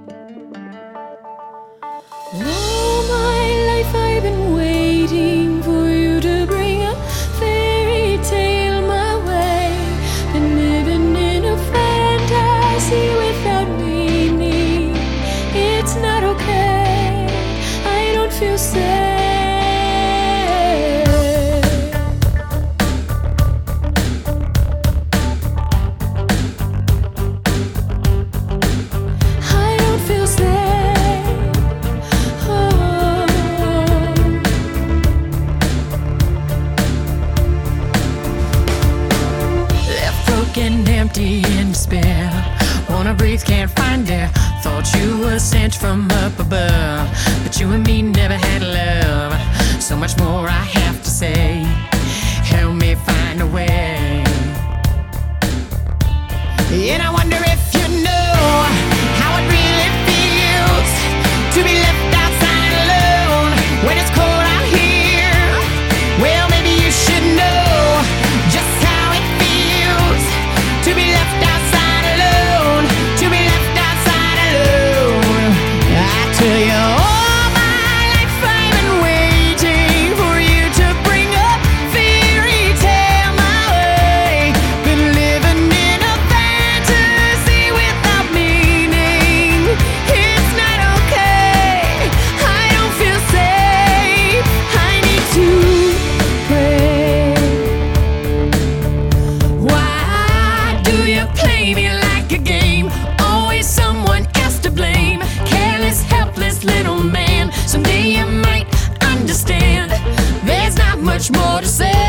All my life I've been waiting for you to bring a fairy tale my way. Been living in a fantasy without meaning. It's not okay, I don't feel safe. I don't feel safe. Oh. Left broken, empty, in despair. Wanna breathe, can't find air. Thought you were sent from up above, but you and me never had love. So much more I have to say. Help me find a way. And I wonder if you know how it really feels to be left outside alone when it's cold out here. Well, maybe you should know just how it feels to be left outside alone, to be left outside alone. I tell you, all my life I've been waiting for you to bring a fairy tale my way. Been living in a fantasy without meaning. It's not okay, I don't feel safe. I need to pray. Why do you play me like a game? Always someone else to blame. Careless, helpless little man. Someday you might understand. There's not much more to say.